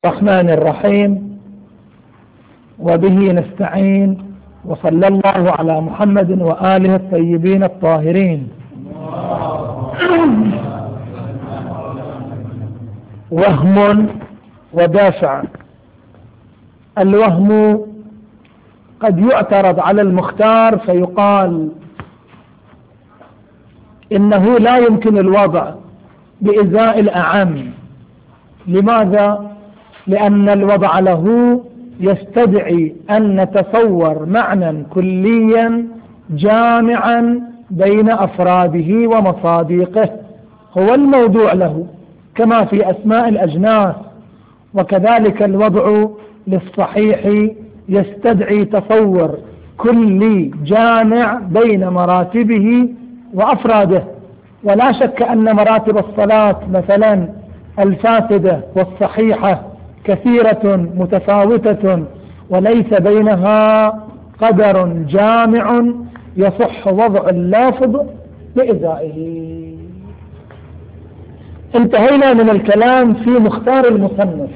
الرحمن الرحيم، وبه نستعين، وصلى الله على محمد وآله الطيبين الطاهرين. وهم ودافع. الوهم قد يعترض على المختار فيقال إنه لا يمكن الوضع بإزاء الأعم. لماذا؟ لأن الوضع له يستدعي أن نتصور معنى كليا جامعا بين أفراده ومصادقه، هو الموضوع له، كما في أسماء الأجناس. وكذلك الوضع للصحيح يستدعي تصور كلي جامع بين مراتبه وأفراده. ولا شك أن مراتب الصلاة مثلا الفاسدة والصحيحة كثيرة متفاوتة، وليس بينها قدر جامع يصح وضع اللافظ بإزائه. انتهينا من الكلام في مختار المصنف.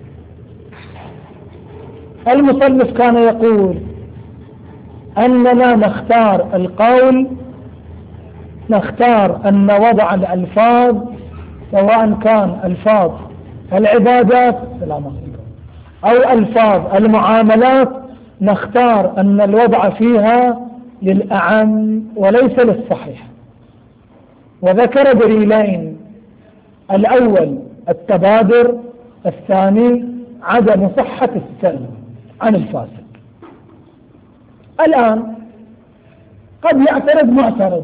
المصنف كان يقول أننا نختار القول، نختار أن وضع الألفاظ سواء كان ألفاظ العبادات أو ألفاظ المعاملات، نختار أن الوضع فيها للأعم وليس للصحيح. وذكر دليلين: الأول التبادر، الثاني عدم صحة السلب عن الفاسد. الآن قد يعترض معترض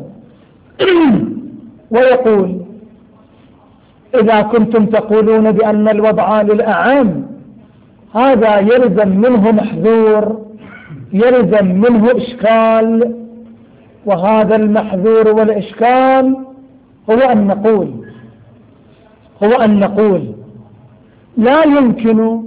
ويقول: إذا كنتم تقولون بأن الوضع للأعم، هذا يلزم منه محذور، يلزم منه إشكال، وهذا المحذور والإشكال هو أن نقول لا يمكن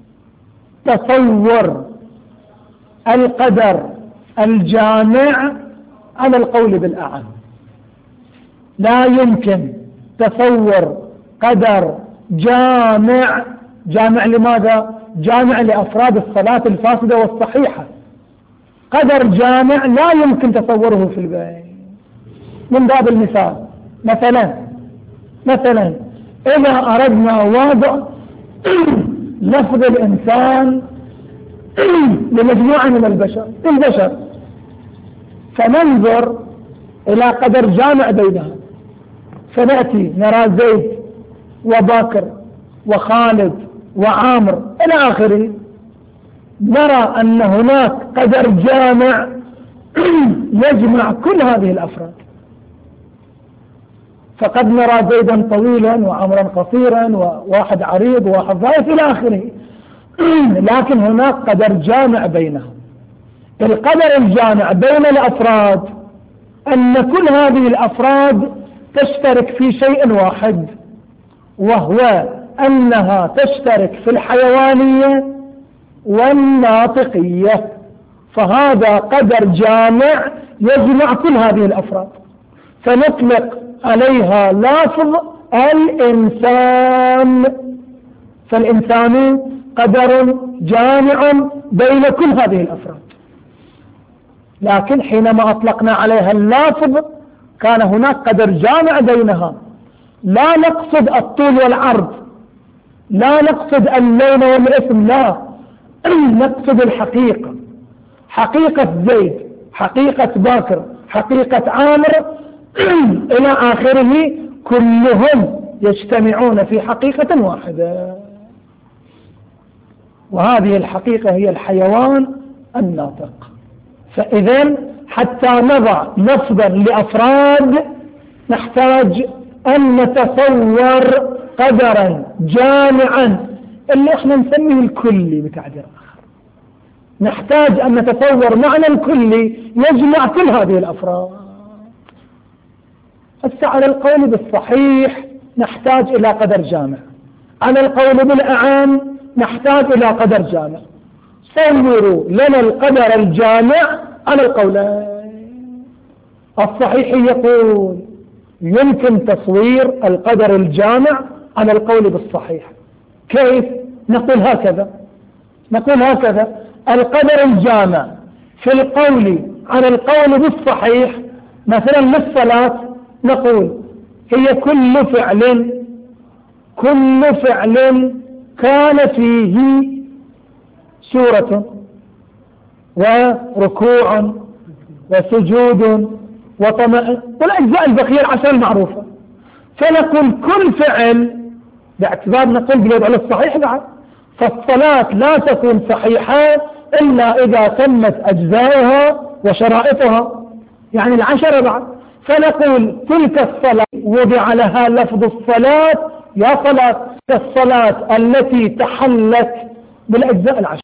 تصور القدر الجامع على القول بالأعم. لا يمكن تصور قدر جامع. جامع لماذا؟ جامع لأفراد الصلاة الفاسدة والصحيحة. قدر جامع لا يمكن تصوره في البيت. من باب المثال، مثلا إذا أردنا وضع لفظ الإنسان لمجموعة من البشر، فننظر إلى قدر جامع بينها، فنأتي نرى زيد وبكر وخالد وعامر إلى آخره، نرى أن هناك قدر جامع يجمع كل هذه الأفراد. فقد نرى زيدا طويلا وعمرا قصيرا وواحد عريض وواحد ضعيف إلى آخره، لكن هناك قدر جامع بينهم. القدر الجامع بين الأفراد أن كل هذه الأفراد تشترك في شيء واحد، وهو أنها تشترك في الحيوانية والناطقية. فهذا قدر جامع يجمع كل هذه الأفراد، فنطلق عليها لفظ الإنسان. فالإنسان قدر جامع بين كل هذه الأفراد. لكن حينما أطلقنا عليها اللفظ كان هناك قدر جامع بينها. لا نقصد الطول والعرض، لا نقصد اللون والاسم، لا، نقصد الحقيقة، حقيقة زيد، حقيقة باكر، حقيقة عامر إلى آخره، كلهم يجتمعون في حقيقة واحدة، وهذه الحقيقة هي الحيوان الناطق. فإذا حتى نضع لفظا لأفراد نحتاج أن نتصور قدرا جامعا اللي احنا نسميه الكلي بتعبير آخر. نحتاج أن نتصور معنى الكلي يجمع كل هذه الأفراد. هسه على القول بالصحيح نحتاج إلى قدر جامع، على القول بالأعم نحتاج إلى قدر جامع. صوروا لنا القدر الجامع على القولين. الصحيح يقول يمكن تصوير القدر الجامع على القول بالصحيح. كيف؟ نقول هكذا القدر الجامع في القول عن القول بالصحيح مثلا للصلاة نقول هي كل فعل كان فيه سورة وركوع وسجود وطمع والأجزاء البقية 10 المعروفة. فنقول كل فعل باعتبار نقول بالوضع الصحيح بعد، فالصلاة لا تكون صحيحة إلا إذا تمت أجزائها وشرائطها، يعني 10 بعد. فنقول تلك الصلاة وضع لها لفظ الصلاة يا صلاة الصلاة التي تحلت بالأجزاء 10.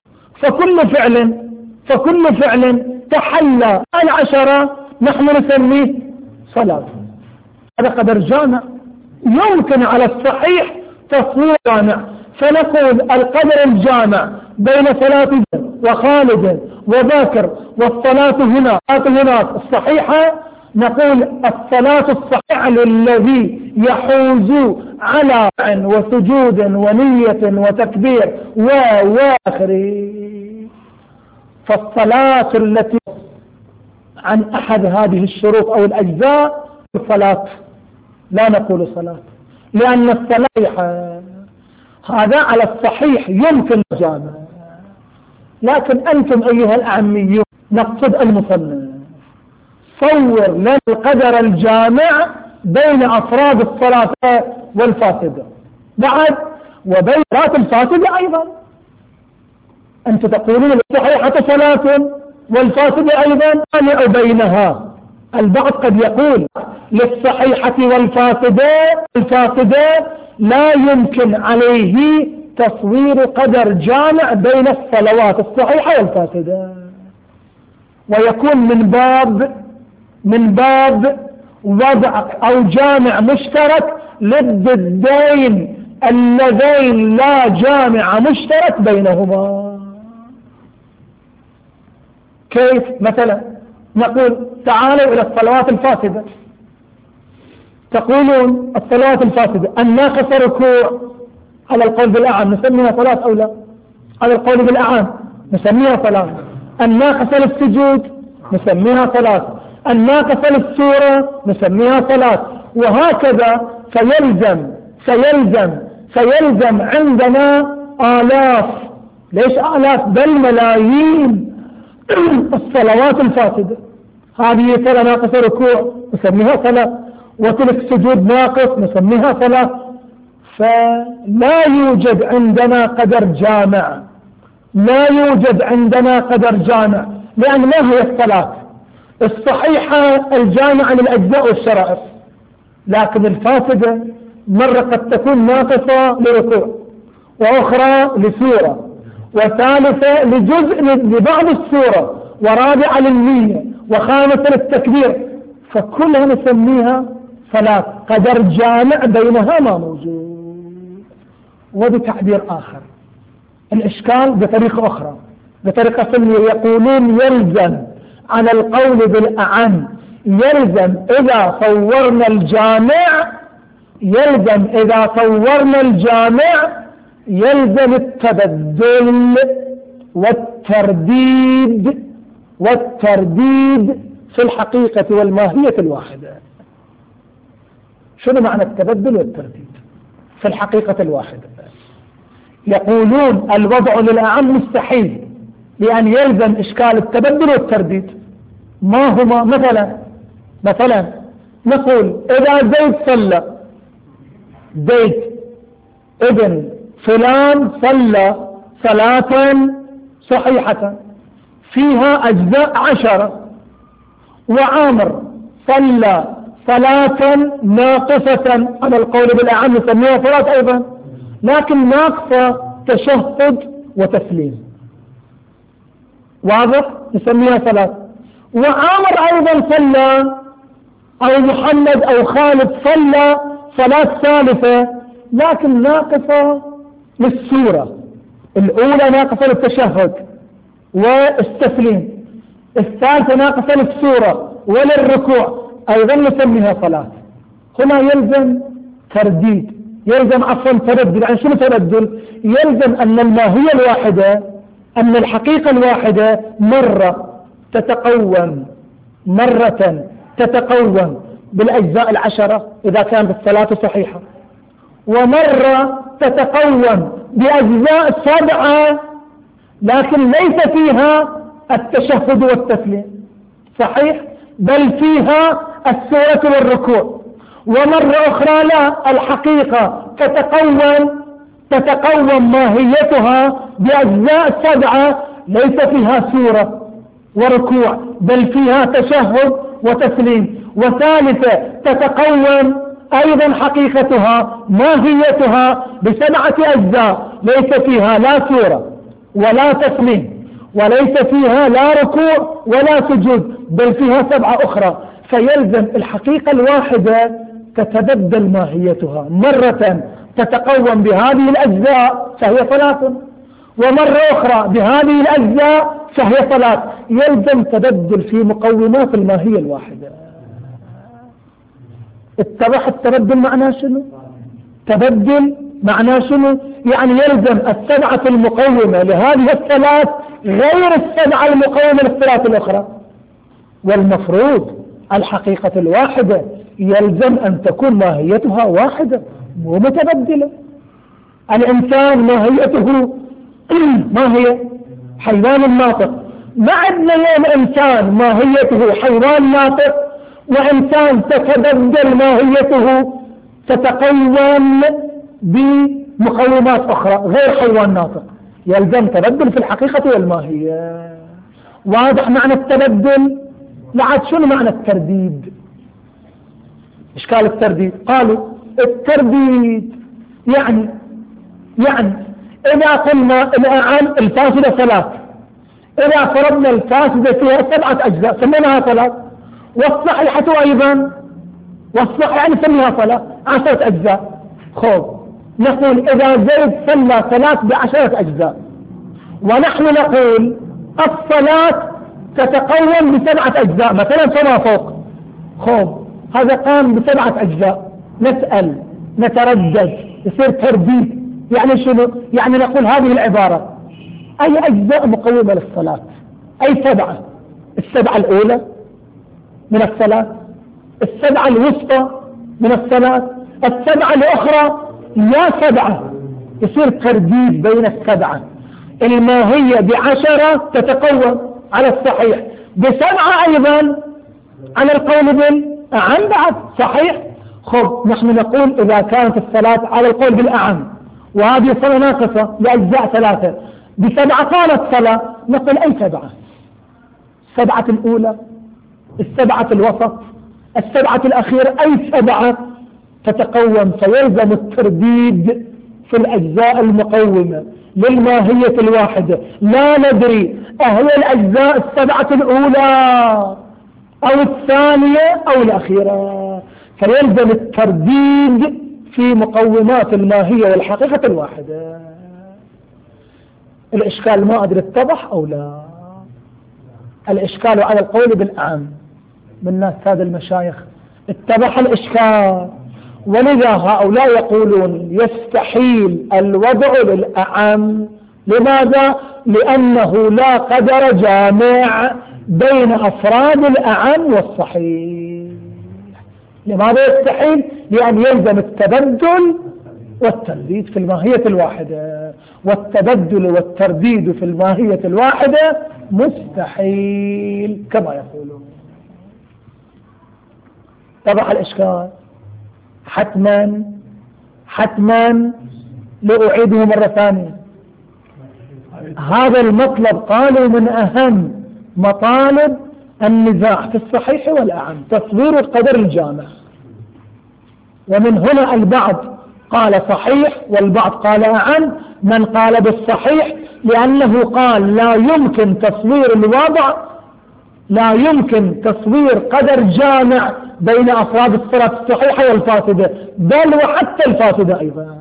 فكل فعل تحلى 10 نحن نسميه صلاة. هذا قدر جامع يمكن على الصحيح تصوير جامع. فنقول القدر الجامع بين صلاة وخالد وباكر والصلاة هناك الصحيحة، نقول الصلاة الصحيحة الذي يحوز على وسجود ونية وتكبير وآخره. فالصلاة التي عن أحد هذه الشروط أو الأجزاء الصلاة، لا نقول صلاة، لأن الصلاة هذا على الصحيح يمكن جامع. لكن أنتم أيها الأعميون نقصد المصنف صور لنا القدر الجامع بين أفراد الصلاة والفاسدة بعد وبين صلاة الفاسدة أيضا. أنت تقولون الصحيحة صلاة والفاسدة أيضا أنع بينها. البعض قد يقول للصحيحة والفاسدة لا يمكن عليه تصوير قدر جامع بين الصلوات الصحيحة والفاسدة، ويكون من باب وضع أو جامع مشترك للضدين اللذين لا جامع مشترك بينهما. كيف؟ مثلا نقول تعالوا إلى الصلوات الفاسدة، تقولون الصلوات الفاسدة الناقص ركوع على القول بالأعم نسميها صلاة أو لا؟ على القول بالأعم نسميها صلاة. الناقص للسجود نسميها صلاة. الناقص للسورة نسميها صلاة. وهكذا فيلزم عندنا آلاف، ليش آلاف بل ملايين الصلوات الفاسدة. هذه صلاة ناقص ركوع نسميها صلاة، وتلك سجود ناقص نسميها صلاة. فلا يوجد عندنا قدر جامع، لأن ما هي الصلاة الصحيحة الجامعة للأجزاء والشرائط، لكن الفاسدة مرة قد تكون ناقصة لركوع وأخرى لسورة وثالثة لجزء لبعض السورة ورابعة للنية وخامسة للتكبير، فكلها نسميها صلاة. قدر جامع بينها ما موجود. وبتعبير آخر الإشكال بطريقة أخرى، بطريقة سلمية، يقولون يلزم على القول بالأعم يلزم إذا صورنا الجامع يلزم التبدل والترديد في الحقيقة والماهية الواحدة. شنو معنى التبدل والترديد في الحقيقة الواحدة؟ يقولون الوضع للأعم مستحيل، لأن يلزم إشكال التبدل والترديد. ما هما؟ مثلا نقول إذا زيد ابن فلان صلى صلاة صحيحة فيها أجزاء 10، وعامر صلى صلاة ناقصة على القول بالأعم نسميها صلاة أيضا، لكن ناقصة تشهد وتسليم، واضح؟ نسميها صلاة. وعامر أيضا صلى، أو محمد أو خالد صلى صلاة ثالثة لكن ناقصة للسورة الأولى، ناقصة للتشهد والتسليم، الثالثة ناقصة للسورة وللركوع، أيضا نسميها صلاة. هنا يلزم ترديد يلزم عفوا تبدل. عن شنو تبدل؟ يلزم أن الماهية الواحدة، أن الحقيقة الواحدة مرة تتقوم بالأجزاء العشرة إذا كانت الصلاة صحيحة، ومرة تتقوم بأجزاء 7 لكن ليس فيها التشهد والتسليم صحيح، بل فيها السورة والركوع. ومرة أخرى لا، الحقيقة تتقوم ماهيتها بأجزاء 7 ليس فيها سورة وركوع بل فيها تشهد وتسليم. وثالثة تتقوم أيضا حقيقتها ماهيتها ب7 أجزاء ليس فيها لا سورة ولا تسليم وليس فيها لا ركوع ولا سجود بل فيها 7 أخرى. فيلزم الحقيقة الواحدة تتبدل ماهيتها، مرة تتقوم بهذه الأجزاء فهي 3، ومرة أخرى بهذه الأجزاء فهي 3. يلزم تبدل في مقومات الماهية الواحدة. اتضح التبدل معناه شنو؟ تبدل معناه شنو؟ يعني يلزم 7 المقومة لهذه 3 غير 7 المقومة للصلاة الأخرى. والمفروض الحقيقة الواحدة يلزم أن تكون ماهيتها واحدة مو متبدلة. الإنسان ماهيته ما هي؟ حيوان ناطق. ما عندنا يوم إنسان ماهيته حيوان ناطق وإنسان تتبدل ماهيته تتقوم بمقومات أخرى غير حيوان ناطق. يلزم تبدل في الحقيقة والماهية. واضح معنى التبدل؟ لعد شنو معنى الترديد؟ إشكال الترديد؟ قالوا الترديد يعني إذا قلنا الآن الفاسدة 3، إذا فرضنا الفاسدة فيها 7 أجزاء سميناها 3، والصحيحة أيضا، والصحيحة يعني سميها 10 أجزاء. خب نقول إذا زيد صلى 3 ب10 أجزاء، ونحن نقول الصلاة تتقوم ب7 أجزاء مثلا فما فوق. خب هذا قام ب7 أجزاء، نسأل نتردد يصير ترديد. يعني شنو؟ يعني نقول هذه العبارة أي أجزاء مقومة للصلاة؟ أي 7؟ 7 الأولى من الصلاة، 7 الوسطى من الصلاة، 7 الأخرى، يا 7. يصير ترديد بين 7. الماهية ب10 تتقوم على الصحيح، ب7 أيضا على القول بالأعم بعد صحيح. خب نحن نقول إذا كانت الصلاة على القول بالأعم وهذه صلاة ناقصة لأجزاء 3 ب7 قالت صلاة، نقول أي 7؟ 7 الأولى، 7 الوسط، 7 الأخيرة، أي 7 تتقوم. فيلزم الترديد في الأجزاء المقومة للماهية الواحدة. لا ندري أهي الأجزاء 7 الأولى أو الثانية أو الأخيرة. فيلزم الترديد في مقومات الماهية والحقيقة الواحدة. الإشكال ما أدري اتضح أو لا؟ الإشكال على القول بالأعم من ناس هذا المشايخ اتضح الإشكال. ولذا هؤلاء يقولون يستحيل الوضع للأعم. لماذا؟ لأنه لا قدر جامع بين أفراد الأعم والصحيح. لماذا يستحيل؟ لأن يلزم التبدل والترديد في الماهية الواحدة، والتبدل والترديد في الماهية الواحدة مستحيل كما يقولون. طبعا الإشكال حتما لأعيده مرة ثانية. هذا المطلب قالوا من أهم مطالب النزاع في الصحيح والأعم، تصوير القدر الجامع. ومن هنا البعض قال صحيح والبعض قال أعم. من قال بالصحيح لأنه قال لا يمكن تصوير الوضع، لا يمكن تصوير قدر جامع بين أفراد الصلاة الصحيحة والفاسدة، بل وحتى الفاسدة أيضا.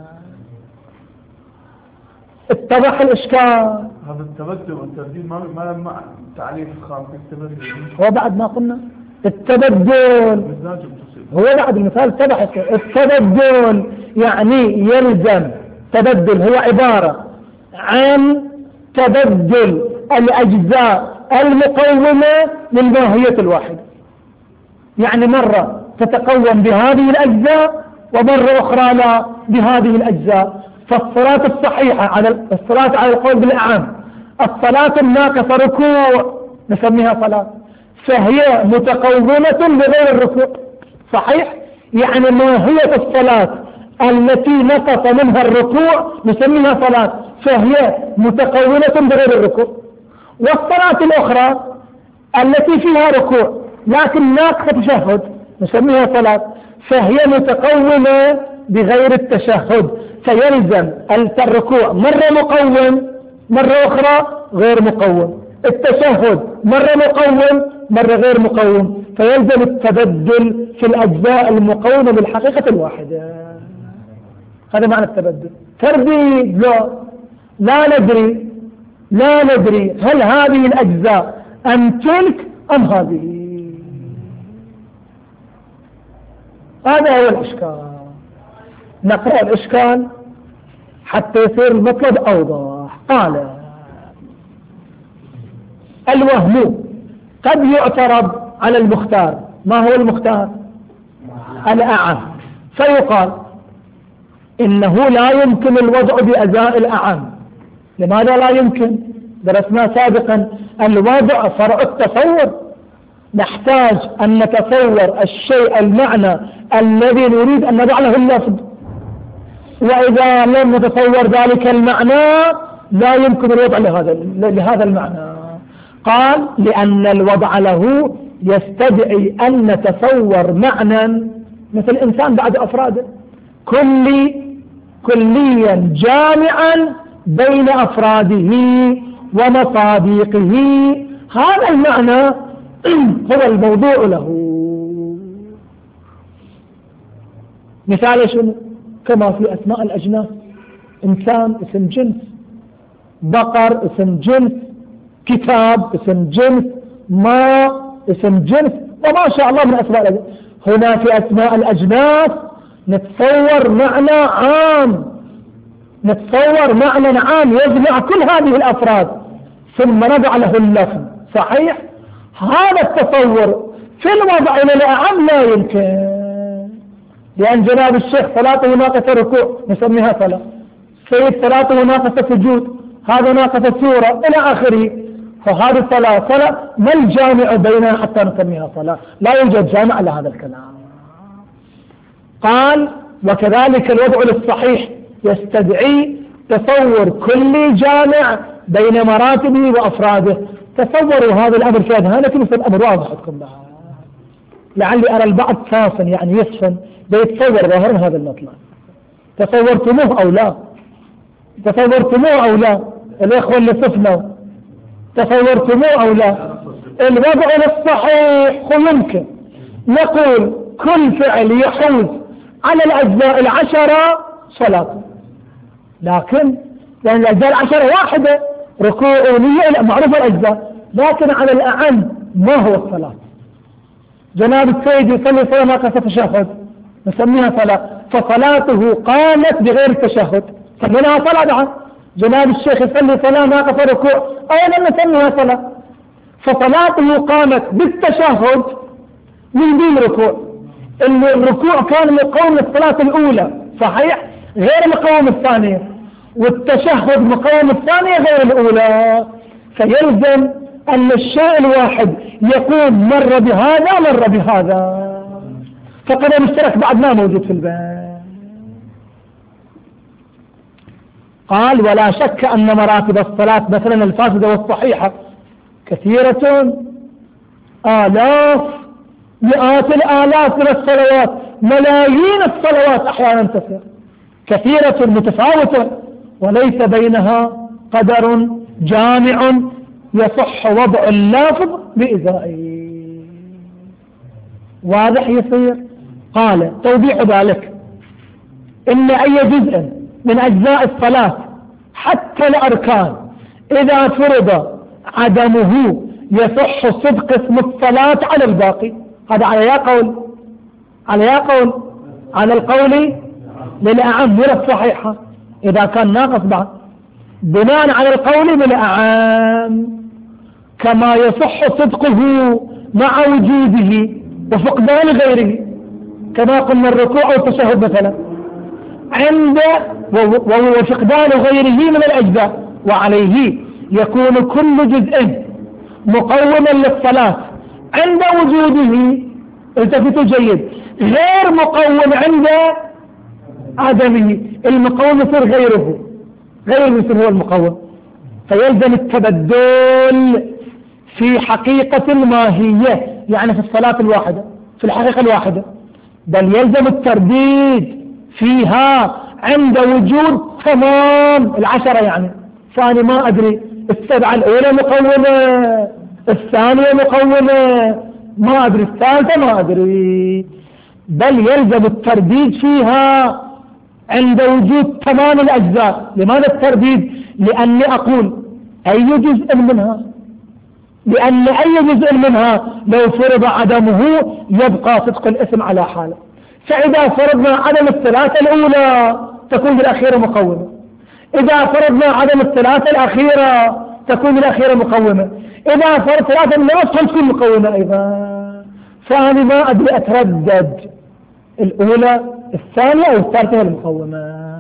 اتضح الإشكال. هذا التبدل والترديد ما له تعريف خاص. التبدل هو بعد ما قلنا التبدل هو بعد المثال اتضح. التبدل يعني يلزم تبدل، هو عبارة عن تبدل الأجزاء المقومة للماهية الواحدة، يعني مرة تتقوم بهذه الأجزاء ومرة أخرى لا بهذه الأجزاء. فالصلاة الصحيحة الصلاة على القول بالأعم، الصلاة الناقصة ركوع نسميها صلاة، فهي متقومة بغير الركوع. صحيح؟ يعني ماهية الصلاة التي نقص منها الركوع نسميها صلاة، فهي متقومة بغير الركوع. والصلاة الأخرى التي فيها ركوع لكن ناقصة تشهد نسميها صلاة، فهي متقومة بغير التشهد، فيلزم الركوع مرة مقوم مرة أخرى غير مقوم، التشهد مرة مقوم مرة غير مقوم، فيلزم التبدل في الأجزاء المقومة بالحقيقة الواحدة. هذا معنى التبدل. ترديد لا ندري هل هذه الأجزاء أم تلك أم هذه. هذا هو الإشكال. نقرأ الإشكال حتى يصير المطلب أوضح. قال: الوهم قد يعترض على المختار. ما هو المختار؟ الأعم. فيقال إنه لا يمكن الوضع بأجزاء الأعم. لماذا لا يمكن؟ درسنا سابقا الوضع فرع التصور، نحتاج أن نتصور الشيء المعنى الذي نريد أن نضع له اللفظ، وإذا لم نتصور ذلك المعنى لا يمكن الوضع لهذا المعنى. قال: لأن الوضع له يستدعي أن نتصور معنى مثل الإنسان بعد أفراده كليا جامعا بين أفراده ومصادقه. هذا المعنى هو الموضوع له. مثال شنو؟ كما في أسماء الأجناس، إنسان اسم جنس، بقر اسم جنس، كتاب اسم جنس، ماء اسم جنس، وما شاء الله من أسماء الأجناس. هنا في أسماء الأجناس نتصور معنى عام يجمع كل هذه الأفراد ثم نضع له اللفظ. صحيح؟ هذا التصور في الوضع إلى الأعم لا يمكن، لأن جناب الشيخ صلاته ناقصة ركوع نسميها صلاة، سيد صلاته ناقصة سجود، هذا ناقصة سورة إلى آخره، فهذه صلاة ما الجامع بينها حتى نسميها صلاة؟ لا يوجد جامع لهذا الكلام. قال: وكذلك الوضع للصحيح يستدعي تصور كل جامع بين مراتبه وأفراده. تصوروا هذا الأمر في أذهانكم مثل الأمر واضح عندكم. لعلي أرى البعض صافن يعني يصفن بيتصور ظاهر هذا المطلب. تصورتموه أو لا الإخوة اللي صفنوا تصورتموه أو لا؟ الوضع للصحيح يمكن نقول كل فعل يحوز على الأجزاء العشرة صلاة، لكن لأن الأجزاء العشرة واحدة، ركوع ونية معروفة الأجزاء، لكن على الأعم ما هو الصلاة؟ جناب السيد يصلي صلاة ناقصة تشهد نسميها صلاة، فصلاته قامت بغير التشهد سميناها صلاة بعد. جناب الشيخ يصلي صلاة ناقصة ركوع أيضا نسميها صلاة، فصلاته قامت بالتشهد من دون ركوع. الركوع كان مقوم الصلاة الأولى صحيح غير مقوم الثانية، والتشهد مقوم الثانية غير الأولى، فيلزم أن الشيء الواحد يقوم مرة بهذا مرة بهذا، فقد المشترك بعد ما موجود في الباب. قال: ولا شك أن مراتب الصلاة مثلا الفاسدة والصحيحة كثيرة، آلاف مئات الآلاف من الصلوات، ملايين الصلوات أحيانا تصير كثيرة متفاوتة وليس بينها قدر جامع يصح وضع اللافظ بإزائه. واضح يصير؟ قال: توضيح ذلك إن أي جزء من أجزاء الصلاة حتى الأركان إذا فرض عدمه يصح صدق اسم الصلاة على الباقي. هذا على يا قول على القول للأعم ولا الصحيحة إذا كان ناقص بعد، بناء على القول بالأعم، كما يصح صدقه مع وجوده وفقدان غيره، كما قلنا الركوع أو التشهد مثلا، عند وفقدان غيره من الأجزاء، وعليه يكون كل جزء مقوما للصلاة عند وجوده، التفتوا جيد، غير مقوم عند عدمه، المقوم يصير غيره يصير هو المقوم، فيلزم التبدل في حقيقة الماهية، يعني في الصلاة الواحدة في الحقيقة الواحدة، بل يلزم الترديد فيها عند وجود تمام العشرة، يعني فأنا ما أدري السبعة الأولى مقومة، الثانية مقومة، ما أدري الثالثة ما أدري، بل يلزم الترديد فيها عند وجود تمام الأجزاء. لماذا الترديد؟ لأني أقول أي جزء منها، لأن أي جزء منها لو فرض عدمه يبقى صدق الاسم على حاله، فإذا فرضنا عدم الثلاثة الأولى تكون الأخيرة مقومة، إذا فرضنا عدم الثلاثة الأخيرة تكون الأخيرة مقومة، إذا فرض ثلاثة من نفسهم تكون مقومة أيضا. فأنا ما أدري أتردد الأولى الثانية أو الثالثة المقومة،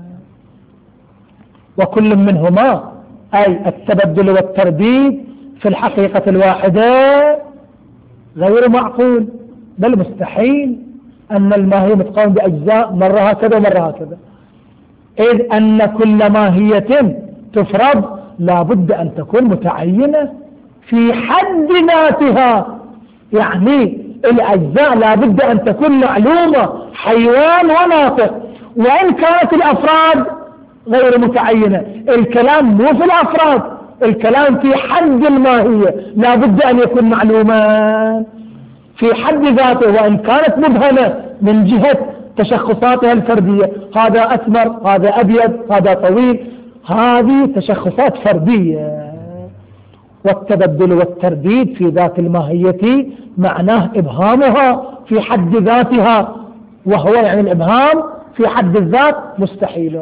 وكل منهما أي التبدل والترديد في الحقيقة الواحدة غير معقول، بل مستحيل أن الماهية متقوم بأجزاء مرة هكذا ومرة هكذا، إذ أن كل ماهية تفرض لا بد أن تكون متعينة في حد ذاتها، يعني الأجزاء لا بد أن تكون معلومة، حيوان وناطق، وإن كانت الأفراد غير متعينة. الكلام مو في الأفراد، الكلام في حد الماهية، لا بد أن يكون معلوما في حد ذاته، وإن كانت مبهمة من جهة تشخصاتها الفردية، هذا أسمر، هذا أبيض، هذا طويل، هذه تشخصات فردية. والتبدل والترديد في ذات الماهية معناه إبهامها في حد ذاتها، وهو يعني الإبهام في حد الذات مستحيل.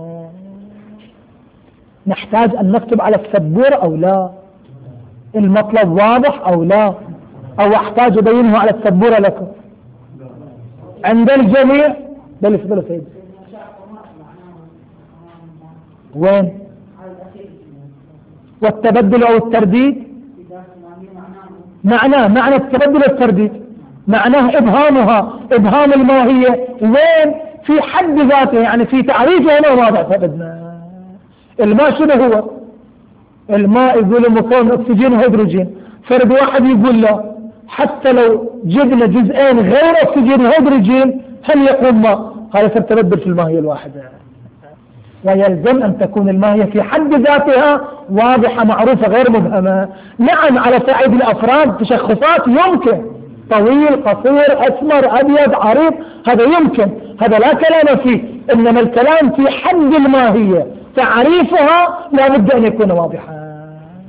نحتاج أن نكتب على السبورة أو لا؟ المطلب واضح أو لا؟ أو أحتاج أبينه على السبورة لكم عند الجميع؟ بل فضل سيد وين؟ والتبدل أو الترديد معنى التبدل والترديد معناه إبهامها، إبهام الماهية وين؟ في حد ذاته، يعني في تعريفه هنا واضح. فبدنا الماء شنو هو؟ الماء يقول مكون أكسجين وهيدروجين، فرد واحد يقول له حتى لو جبنا جزئين غير أكسجين وهيدروجين هل يقوم ماء؟ هذا سيتبدل في الماهية الواحدة. ويلزم أن تكون الماهية في حد ذاتها واضحة معروفة غير مبهمة. نعم على صعيد الأفراد تشخصات يمكن، طويل قصير أسمر أبيض عريض، هذا يمكن، هذا لا كلام فيه، إنما الكلام في حد الماهية، تعريفها لا بد أن يكون واضحا.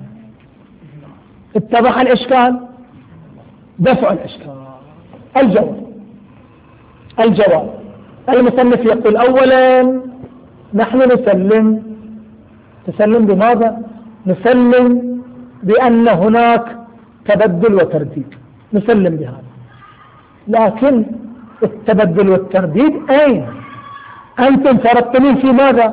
اتضح الإشكال؟ دفع الإشكال. الجواب المصنف يقول أولا نحن تسلم بماذا؟ نسلم بأن هناك تبدل وترديد، نسلم بهذا، لكن التبدل والترديد أين؟ أنتم فرضتمين في ماذا؟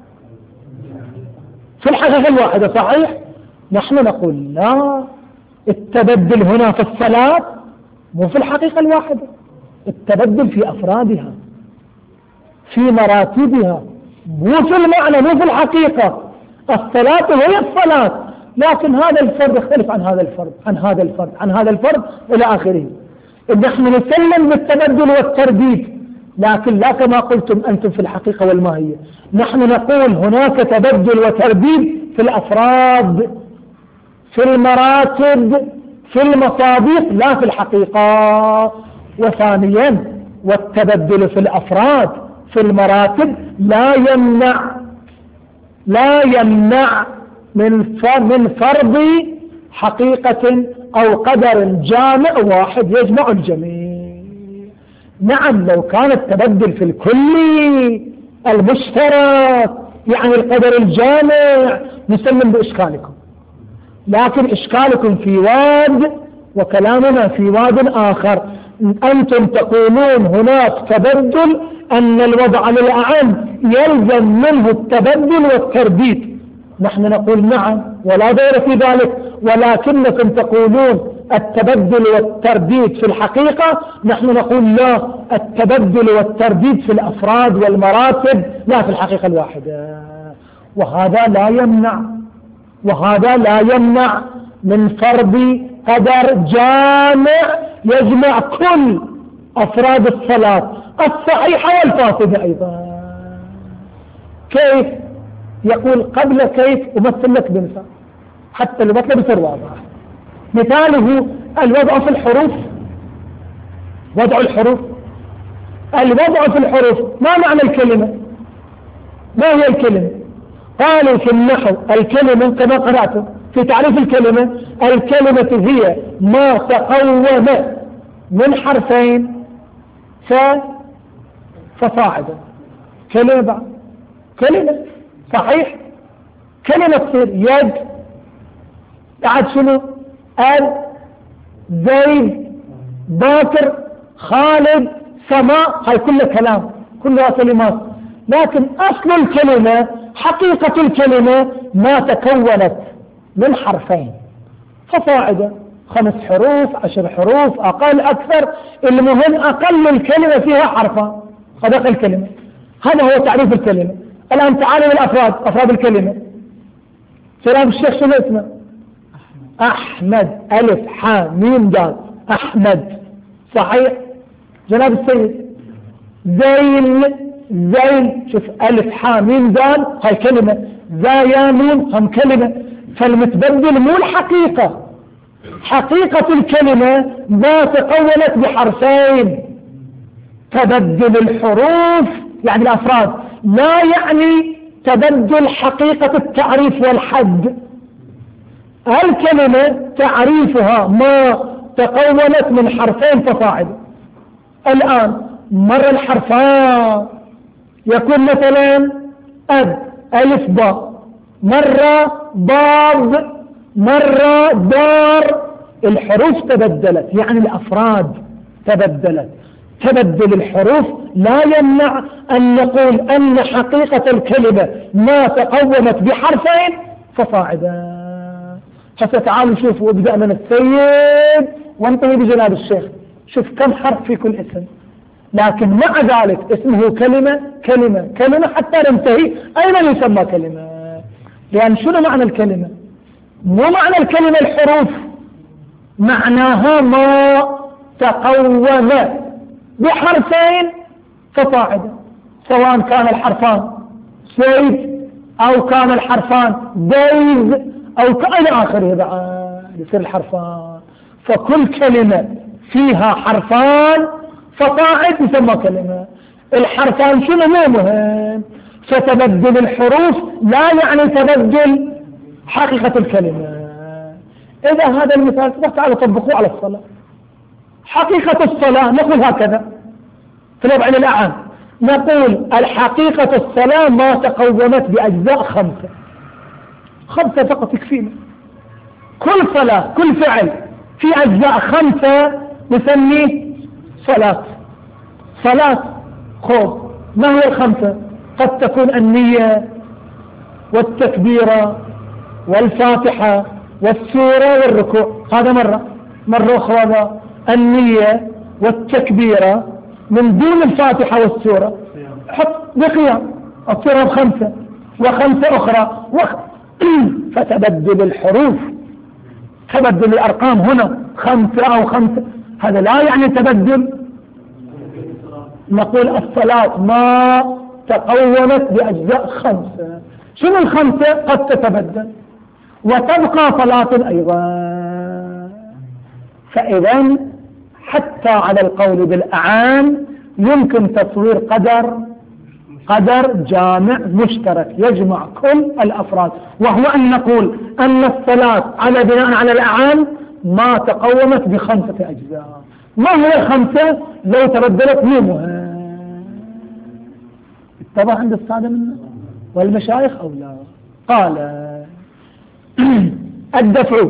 في الحقيقة الواحدة، صحيح؟ نحن نقول لا، التبدل هنا في الصلاة مو في الحقيقة الواحدة، التبدل في أفرادها، في مراتبها، مو في المعنى، مو في الحقيقة. الصلاة هي الصلاة، لكن هذا الفرد يختلف عن هذا الفرد، عن هذا الفرد، عن هذا الفرد إلى آخره. نحن نسلم بالتبدل والترديد، لكن لا كما قلتم أنتم في الحقيقة والماهية. نحن نقول هناك تبدل وترديد في الأفراد، في المراتب، في المصادق، لا في الحقيقة. وثانيا والتبدل في الأفراد في المراتب لا يمنع من فرض حقيقة أو قدر جامع واحد يجمع الجميع. نعم لو كان التبدل في الكلي المشترك يعني القدر الجامع نسلم بإشكالكم، لكن إشكالكم في واد وكلامنا في واد آخر. أنتم تقولون هناك تبدل أن الوضع للأعم يلزم منه التبدل والترديد، نحن نقول نعم ولا دور في ذلك، ولكنكم تقولون التبدل والترديد في الحقيقة، نحن نقول لا، التبدل والترديد في الأفراد والمراتب لا في الحقيقة الواحدة. وهذا لا يمنع من فرض قدر جامع يجمع كل أفراد الصلاة الصحيحة والفاسدة أيضا. كيف؟ يقول قبل كيف أمثل لك بمثال حتى المطلب يصير واضح. مثاله الوضع في الحروف. وضع الحروف، الوضع في الحروف ما معنى الكلمة؟ ما هي الكلمة؟ قالوا في النحو الكلمة كما قرأت في تعريف الكلمة، الكلمة هي ما تقوم من حرفين فصاعدا. كلمة صحيح، كلمة تصير يد، بعد شنو؟ زيد، باكر، خالد، سماء، هاي كلها كلام، كلها كلمات. لكن أصل الكلمة، حقيقة الكلمة ما تكونت من حرفين فصاعدا، 5 حروف 10 حروف أقل أكثر، المهم أقل الكلمة فيها حرفان، هذا الكلمة. هذا هو تعريف الكلمة. الآن تعالوا للأفراد، أفراد الكلمة. سلام الشيخ شنو اسمه؟ أحمد، ألف حاء ميم دال، أحمد صحيح. جناب السيد زين، شوف ألف حاء ميم دال هاي كلمة، زايا ميم هم كلمة. فالمتبدل مو الحقيقة، حقيقة الكلمة ما تقولت بحرفين. تبدل الحروف يعني الأفراد، لا يعني تبدل حقيقة التعريف والحد. الكلمة تعريفها ما تقولت من حرفين فصاعدا. الآن مر الحرفان يكون مثلا ألف باء، مرة ضاد، مرة دار، الحروف تبدلت يعني الأفراد تبدلت. تبدل الحروف لا يمنع أن نقول أن حقيقة الكلمة ما تقومت بحرفين فصاعدا. فتعالوا شوفوا، ابدأ من السيد وانتهي بجناب الشيخ، شوف كم حرف في كل اسم، لكن مع ذلك اسمه كلمة حتى ننتهي أين يسمى كلمة. لأن شنو معنى الكلمة؟ مو معنى الكلمة الحروف، معناها ما تقوم بحرفين فصاعدا، سواء كان الحرفان سيد أو كان الحرفان ديز أو كأي آخره بعد يصير الحرفان. فكل كلمة فيها حرفان فصاعد يسمى كلمة. الحرفان شنو مو مهم، فتبدل الحروف لا يعني تبدل حقيقة الكلمة. إذا هذا المثال تعالوا طبقوه على الصلاة. حقيقة الصلاة نقول هكذا في الوضع الأعم، نقول الحقيقة الصلاة ما تقومت بأجزاء 5 فقط يكفينا. كل صلاة كل فعل في أجزاء 5 نسميه صلاة. خوف ما هي ال5؟ قد تكون النية والتكبيرة والفاتحة والسورة والركوع، هذا مرة أخرى النية والتكبيرة من دون الفاتحة والسورة، حط بقيام الصورة ب5 و5 أخرى فتبدل الحروف، تبدل الأرقام هنا 5 أو 5، هذا لا يعني تبدل. نقول الصلاة ما تقومت بأجزاء 5. شنو ال5؟ قد تتبدل وتبقى صلاة أيضا. فإذا حتى على القول بالأعان يمكن تصوير قدر جامع مشترك يجمع كل الأفراد، وهو أن نقول أن الصلاة على بناء على الأعان ما تقومت ب5 أجزاء. ما هي الخمسة لو تبدلت مو مهم. اتضح عند السادة منا والمشايخ أو لا؟ قال الدفع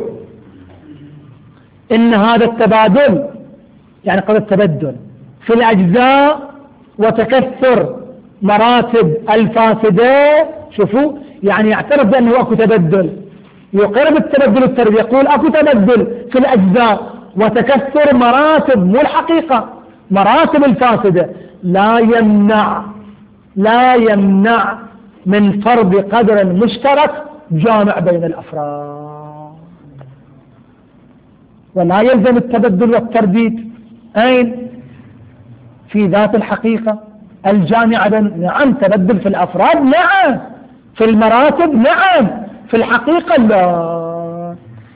إن هذا التبادل يعني قد التبدل في الأجزاء وتكثر مراتب الفاسدة. شوفوا يعني يعترف بأنه أكو تبدل، يقر بالتبدل التربية، يقول أكو تبدل في الأجزاء وتكثر مراتب، مو الحقيقة مراتب الفاسدة، لا يمنع من فرض قدر مشترك جامع بين الأفراد، ولا يلزم التبدل والترديد. أين؟ في ذات الحقيقة الجامعة نعم، تبدل في الأفراد نعم، في المراتب نعم، في الحقيقة لا.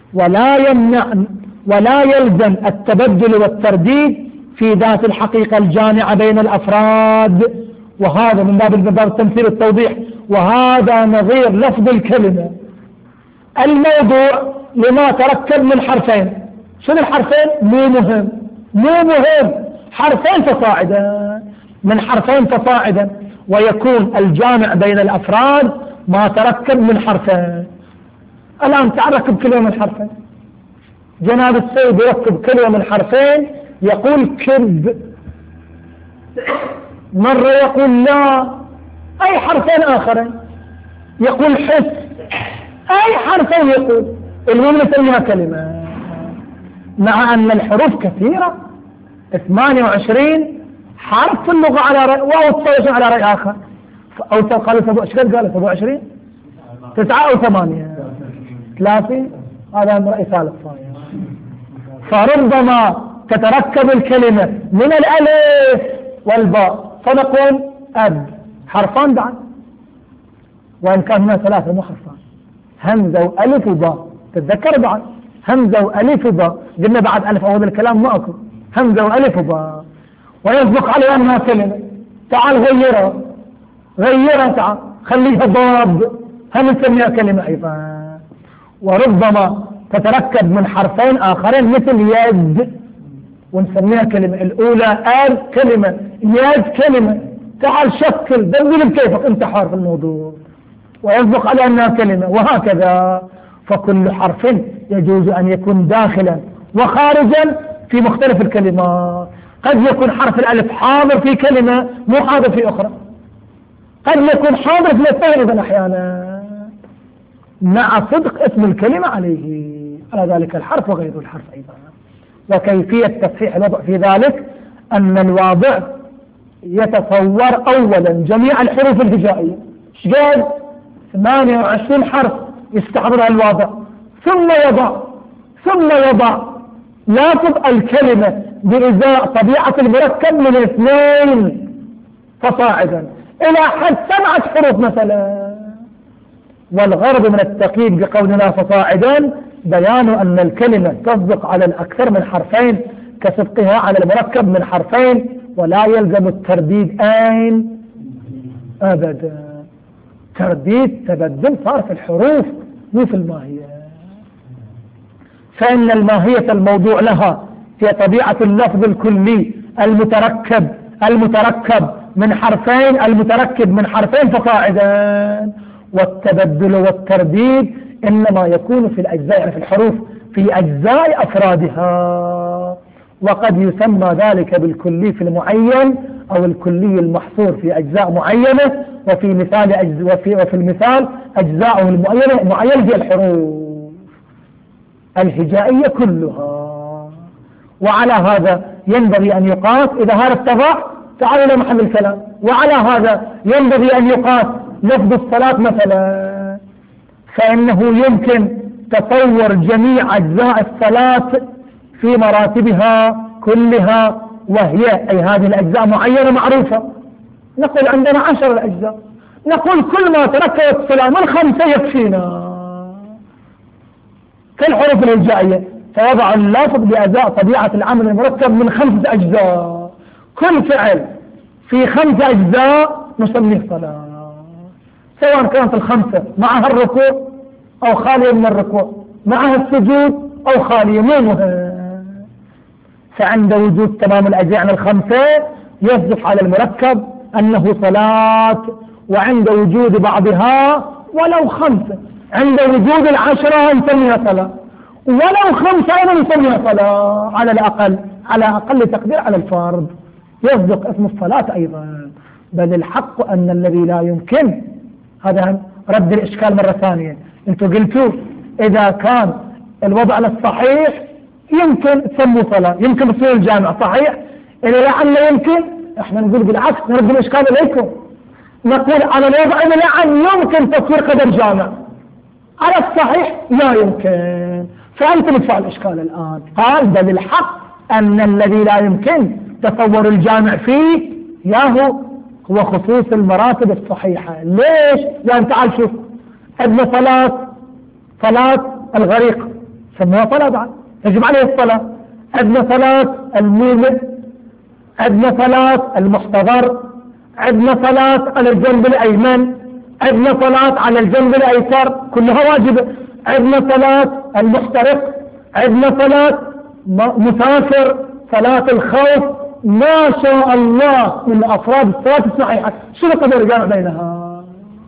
ولا يلزم التبدل والترديد في ذات الحقيقة الجامعة بين الأفراد. وهذا من باب التمثيل والتوضيح، وهذا نظير لفظ الكلمة الموضوع لما تركب من حرفين. شنو الحرفين؟ مو مهم، حرفين فصاعدا، من حرفين فصاعدا، ويكون الجامع بين الأفراد ما تركب من حرفين. الآن تعركب كلمة من حرفين، جناب السيد يركب كلمة من حرفين، يقول كذب، مرة يقول لا، أي حرفين آخرين، يقول حس، أي حرفين يقول، المهم نسميها كلمة، مع أن الحروف كثيرة 28 حرف في اللغة على رأي، واو 29 على رأي آخر، أو قالوا ايش قال 27 9 أو 8 3 هذا رأي ثالث. فربما تتركب الكلمة من الألف والباء، فنقول أب حرفان بعد، وإن كان هنا 3 مو حرفان، همزة وألف وباء، تتذكر بعد همزة وألف وباء، قلنا بعد ألف أول الكلام ما أكو، همزة وألف وباء، ويسبق عليها أنها كلمة. تعال غيرها تعال خليها ضاد، هم نسميها كلمة أيضا. وربما تتركب من حرفين آخرين مثل يد ونسميها كلمة، الأولى كلمة، يد كلمة، تعال شكل بدل بكيفك انت حار في الموضوع، ويسبق على أنها كلمة، وهكذا. فكل حرف يجوز أن يكون داخلا وخارجا في مختلف الكلمات. قد يكون حرف الألف حاضر في كلمة مو حاضر في أخرى، قد يكون حاضر في الاثنين أيضا أحيانا، مع صدق اسم الكلمة على ذلك الحرف وغير الحرف أيضا. وكيفية تصحيح الوضع في ذلك أن الواضع يتصور أولا جميع الحروف الهجائية، شقال 28 حرف يستحضرها الواضع، ثم يضع لافظ الكلمة بإزاء طبيعة المركب من 2 فصاعدا إلى حد 7 حروف مثلا. والغرض من التقييد بقولنا فصاعدا بيان أن الكلمة تصدق على الأكثر من حرفين كصدقها على المركب من حرفين، ولا يلزم الترديد أبدا. ترديد تبدل صار في الحروف مو في الماهية، فإن الماهية الموضوع لها هي طبيعة اللفظ الكلي المتركب من حرفين، المتركب من حرفين فصاعدا. والتبدل والترديد إنما يكون في الأجزاء، يعني في الحروف في أجزاء أفرادها، وقد يسمى ذلك بالكلي في المعين أو الكلي المحصور في أجزاء معينة، وفي المثال أجزاءه المعينة هي الحروف الهجائية كلها. وعلى هذا ينبغي أن يقاس إذا هذا اتضح تعالوا إلى محل الكلام. وعلى هذا ينبغي أن يقاس لفظ الصلاة مثلا، فإنه يمكن تصور جميع أجزاء الصلاة في مراتبها كلها، وهي أي هذه الأجزاء معينة معروفة. نقول عندنا 10 الأجزاء، نقول كل ما تركبت الصلاة من 5 يكفينا كالحروف الهجائية، فوضع اللفظ بأداء طبيعة العمل المركب من 5 أجزاء، كل فعل في 5 أجزاء نسميه صلاة، سواء كانت ال5 معها الركوع أو خالية من الركوع، معها السجود أو خالية، مو مهم. فعند وجود تمام الأجزاء الخمسة يصدق على المركب أنه صلاة، وعند وجود بعضها ولو خمسة، عند وجود العشرة نسميها صلاة، ولو خمسة أيضا نسميها صلاة على الأقل، على أقل تقدير على الفرض يصدق اسم الصلاة أيضا. بل الحق أن الذي لا يمكن، هذا رد الإشكال مرة ثانية. أنتم قلتوا إذا كان الوضع الصحيح يمكن تسموا صلاة، يمكن تصير الجامع صحيح، إذا لعل يمكن، احنا نقول بالعكس، نرد الإشكال إليكم، نقول على الوضع إذا لعل يمكن تصوير قدر جامع، على الصحيح لا يمكن، فأنتم ادفعوا الإشكال الآن. قال بل الحق أن الذي لا يمكن تصور الجامع فيه ياهو هو خصوص المراتب الصحيحة. ليش؟ لأن تعال شوف، عندنا صلاة الغريق سموها صلاة بعد يجب عليه الصلاة، عندنا صلاة المولد، عندنا صلاة المحتضر، عندنا صلاة على الجنب الأيمن، عندنا صلاة على الجنب الأيسر كلها واجبة، عندنا صلاة المحترق، عندنا صلاة مسافر، صلاة الخوف، ما شاء الله من أفراد الصلاة الصحيحة. شنو قدر الجامع بينها؟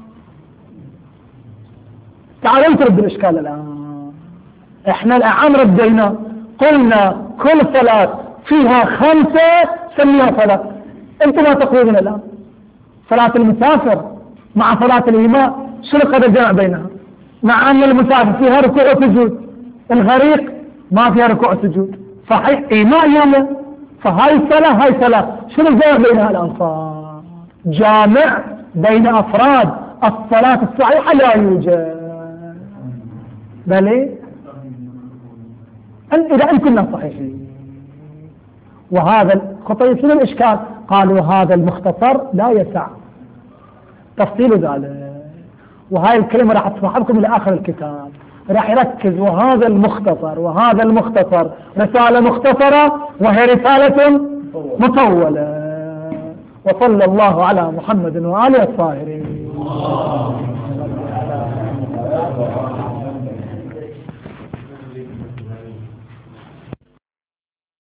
تعالوا نرد الإشكال الآن. احنا الآن ردينا قلنا كل صلاة فيها خمسة سميها صلاة. انتم ما تقولون الآن صلاة المسافر مع صلاة الإمام شنو قدر الجامع بينها؟ مع أن المسافر فيها ركوع وسجود، الغريق ما فيها ركوع وسجود، صحيح إيماء يومه، فهاي الصلاة هاي صلاة، شنو الجامع بينها الآن؟ صار جامع بين أفراد الصلاة الصحيحة لا يوجد. بل إذا أن كنا صحيحين. وهذا خطير شنو الإشكال؟ قالوا هذا المختصر لا يسع تفصيل ذلك، وهاي الكلمة راح تصاحبكم إلى آخر الكتاب، راح يركز وهذا المختصر وهذا المختصر رسالة مختصرة وهي رسالة مطولة. وصلى الله على محمد وآله الطاهرين.